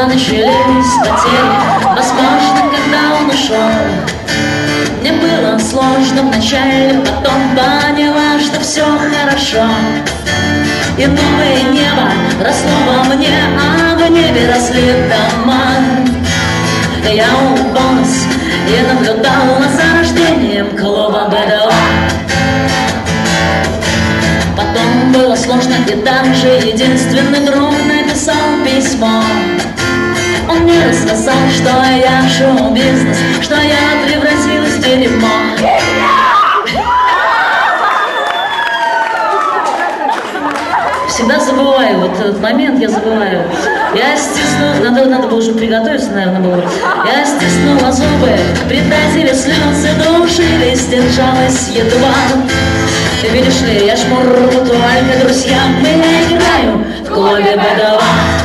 когда начались потери, возможно, когда он ушел. Мне было сложно вначале, потом поняла, что все хорошо. И новое небо росло во мне, а в небе росли дома. Я улыбалась и наблюдала за рождением клуба БДО. Потом было сложно, и даже единственный друг написал письмо. Он мне рассказал, что я в шоу-бизнес, что я превратилась в дерьмо. Всегда забываю, вот этот момент я забываю. Я стиснула, надо было уже приготовиться, наверное, было. Я стиснула зубы, предатели слезы душили, сдержалась едва. Ты видишь ли, я жму руку только друзьям, и я играю в клубе БДО.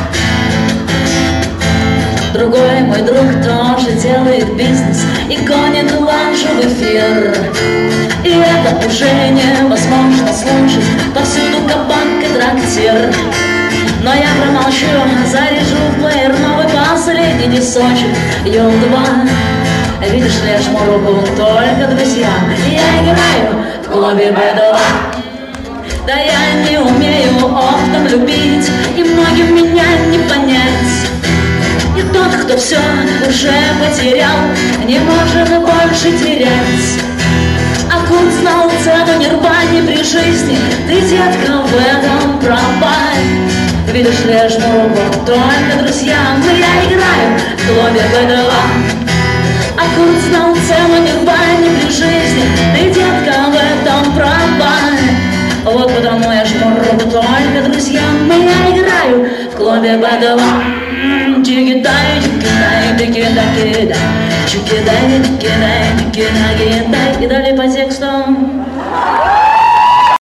Другой мой друг тоже делает бизнес и гонит лажу в эфир. И это уже невозможно слушать, повсюду кабак и трактир. Но я промолчу, заряжу в плеер новый последний несочек Ю-2. Видишь ли, я жму руку только друзьям, и я играю в клубе БДО. Да я не умею оптом любить, и многим меня не понять. И тот, кто все уже потерял, не может больше терять. А Курт знал цену нирване при жизни, ты, детка, в этом пропай. Видишь ли, я жму руку только друзьям, и я играю в клубе БДО. А Курт знал цену нирване при жизни, ты, детка, в этом пропай. Вот потому я жму руку только друзьям, и я играю в клубе БДО. Чики-дай, чики-дай, чики-дай, чики-дай, чики-дай, чики-дай, и далее по тексту.